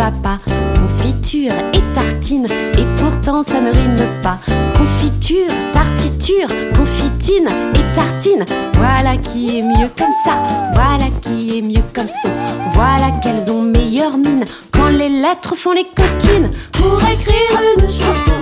papa. Confiture et tartine, et pourtant ça ne rime pas. Confiture, tartiture, confitine et tartine. Voilà qui est mieux comme ça, voilà qui est mieux comme son. Voilà qu'elles ont meilleure mine quand les lettres font les coquines. Pour écrire une chanson,